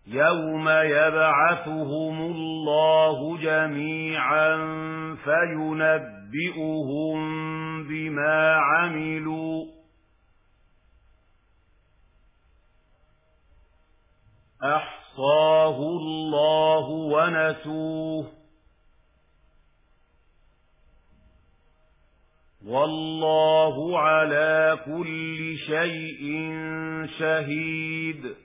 يوم يبعثهم الله جميعا فينبئهم بما عملوا أحصاه الله ونسوه والله على كل شيء شهيد.